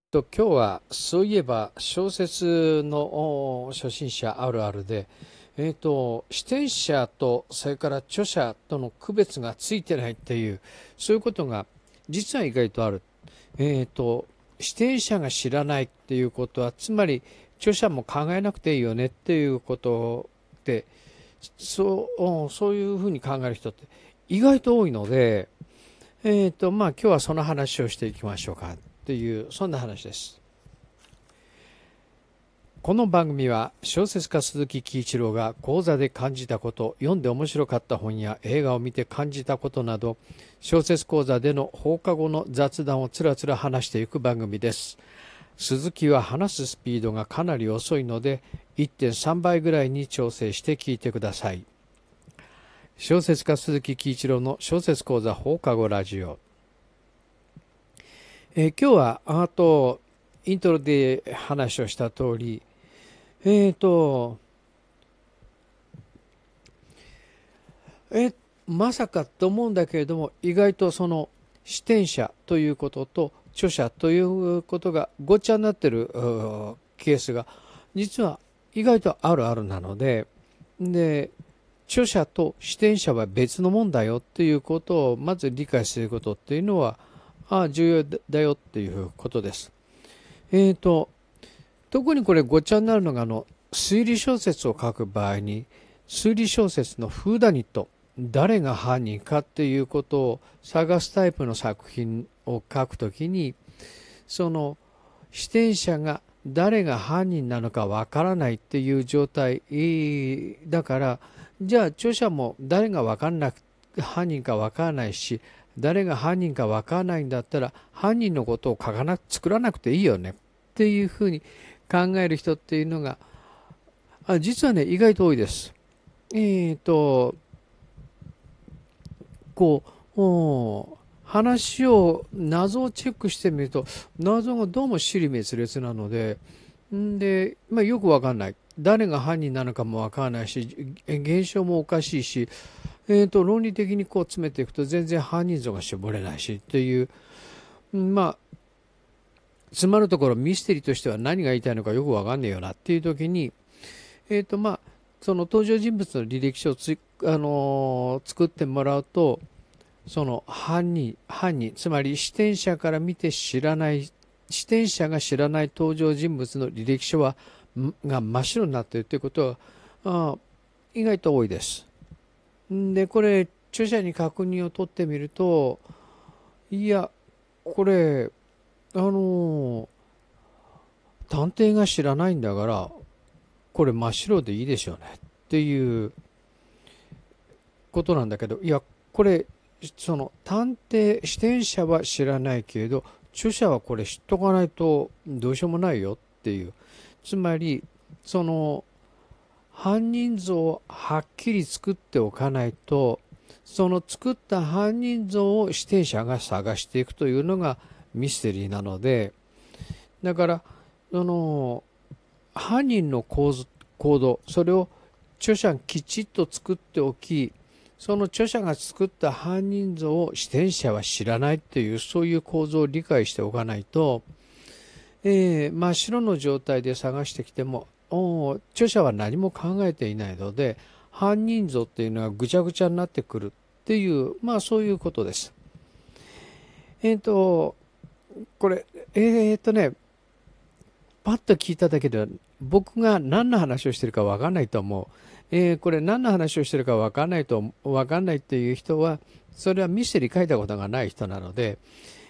今日はそういえば小説の初心者あるあるで、視点者とそれから著者との区別がついてないっていうそういうことが実は意外とある。視点者が知らないっていうことはつまり著者も考えなくていいよねっていうことで、そういうふうに考える人って意外と多いので、今日はその話をしていきましょうかっていうそんな話です。この番組は小説家鈴木喜一郎が講座で感じたこと、読んで面白かった本や映画を見て感じたことなど、小説講座での放課後の雑談をつらつら話していく番組です。鈴木は話すスピードがかなり遅いので 1.3 倍ぐらいに調整して聞いてください。小説家鈴木喜一郎の小説講座放課後ラジオ。今日はイントロで話をした通り、えっ、と、まさかと思うんだけれども、意外とその視点者ということと著者ということがごっちゃになってるケースが実は意外とあるあるなので、著者と視点者は別のもんだよっていうことをまず理解することっていうのは重要だよっていうことです。特にこれごっちゃになるのが推理小説を書く場合に推理小説のフーダニット、誰が犯人かっていうことを探すタイプの作品を書くときに、その視点者が誰が犯人なのかわからないっていう状態だから、じゃあ著者も誰が犯人かわからないし、誰が犯人かわからないんだったら犯人のことを作らなくていいよねっていうふうに考える人っていうのが実はね意外と多いです。こう謎をチェックしてみると謎がどうも支離滅裂なので、よくわかんない、誰が犯人なのかもわからないし現象もおかしいし、論理的にこう詰めていくと全然犯人像が絞れないしっていう、詰まるところミステリーとしては何が言いたいのかよくわかんねえよなっていう時に、その登場人物の履歴書を作ってもらうと、その犯人、つまり視点者から見て視点者が知らない登場人物の履歴書が真っ白になっているということは意外と多いです。で、これ、著者に確認を取ってみると、いや、これ、探偵が知らないんだから、これ真っ白でいいでしょうねっていうことなんだけど、いや、これ、その視点者は知らないけれど、著者はこれ知っとかないとどうしようもないよっていう。つまり、その、犯人像をはっきり作っておかないと、その作った犯人像を視点者が探していくというのがミステリーなので、だから、その、犯人の行動、それを著者がきちっと作っておき、その著者が作った犯人像を視点者は知らないっていう、そういう構造を理解しておかないと、真っ白の状態で探してきても、著者は何も考えていないので、犯人像っていうのはぐちゃぐちゃになってくるっていう、そういうことです。これ、パッと聞いただけでは僕が何の話をしてるか分かんないと思う。これ何の話をしてるか分かんないっていう人は、それはミステリー書いたことがない人なので、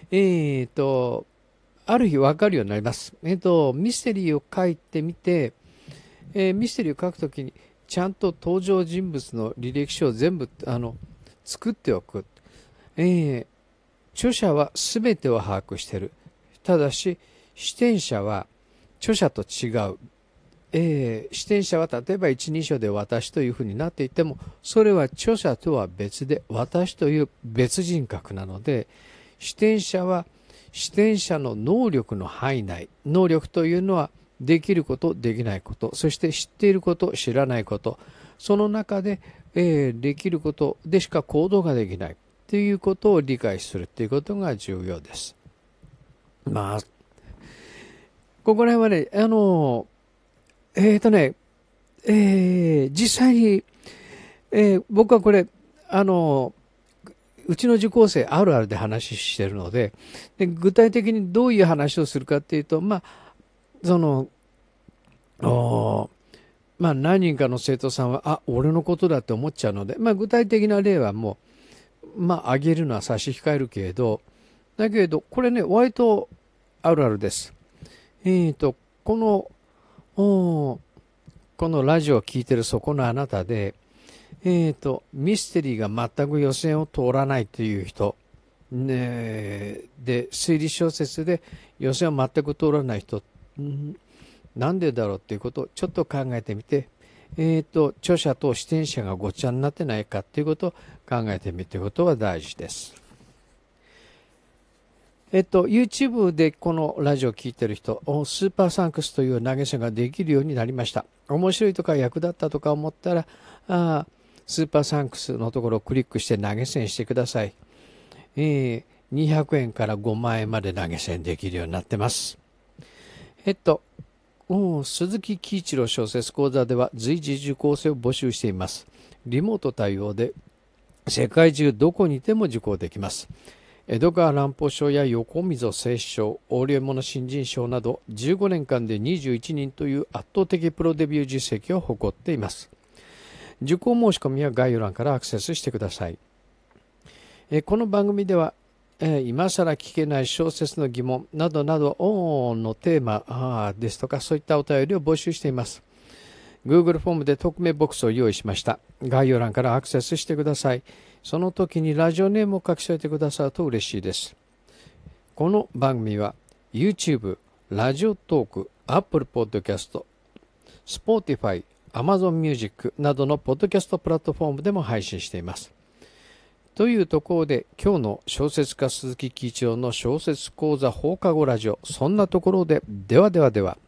ある日分かるようになります。ミステリーを書いてみて、ミステリーを書くときにちゃんと登場人物の履歴書を全部作っておく。著者は全てを把握している。ただし視点者は著者と違う。視点者は例えば一人称で私というふうになっていても、それは著者とは別で私という別人格なので、視点者は視点者の能力の範囲内、能力というのはできること、できないこと、そして知っていること、知らないこと、その中で、できることでしか行動ができないということを理解するということが重要です。 ここら辺はね、実際に、僕はこれ、うちの受講生あるあるで話してるので、具体的にどういう話をするかっていうと、何人かの生徒さんは、俺のことだって思っちゃうので、具体的な例はもう、挙げるのは差し控えるけれど、だけど、これね、割とあるあるです。このラジオを聞いてるそこのあなたで、ミステリーが全く予選を通らないという人、で、推理小説で予選を全く通らない人、なんでだろうっていうことをちょっと考えてみて、著者と視点者がごちゃになってないかっていうことを考えてみることが大事です。YouTube でこのラジオを聞いてる人、スーパーサンクスという投げ銭ができるようになりました。面白いとか役立ったとか思ったら、スーパーサンクスのところをクリックして投げ銭してください。200円から5万円まで投げ銭できるようになってます。鈴木喜一郎小説講座では随時受講生を募集しています。リモート対応で世界中どこにいても受講できます。江戸川乱歩賞や横溝正史賞、大流物新人賞など15年間で21人という圧倒的プロデビュー実績を誇っています。受講申し込みは概要欄からアクセスしてください。この番組では、今更聞けない小説の疑問などなどのテーマですとか、そういったお便りを募集しています。Google フォームで匿名ボックスを用意しました。概要欄からアクセスしてください。その時にラジオネームを書き添えてくださると嬉しいです。この番組は YouTube、ラジオトーク、Apple Podcast、Spotify、Amazon Music などのポッドキャストプラットフォームでも配信しています。というところで、今日の小説家鈴木喜一郎の小説講座放課後ラジオ、そんなところで、ではではでは。